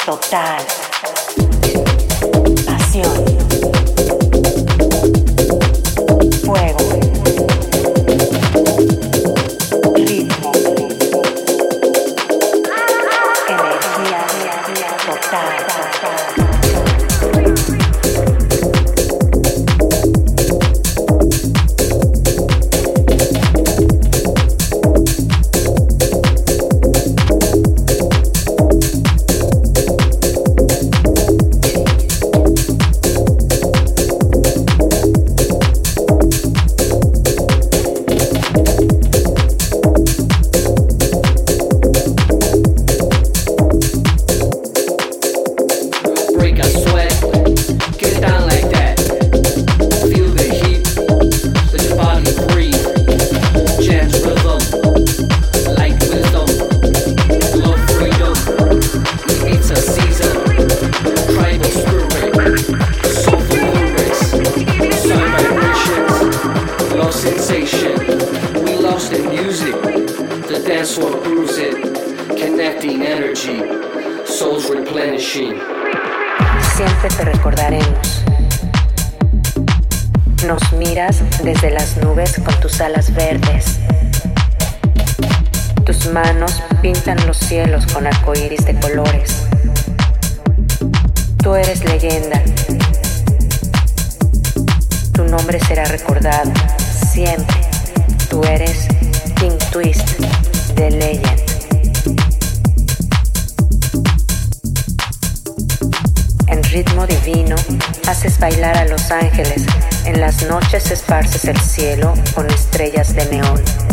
total. Pasión. Fuego. Ritmo. Energía total. Siempre te recordaremos. Nos miras desde las nubes con tus alas verdes. Tus manos pintan los cielos con arcoíris de colores. Tú eres leyenda. Tu nombre será recordado siempre. Tú eres King Twist de Legend. En ritmo divino, haces bailar a los ángeles. En las noches esparces el cielo con estrellas de neón.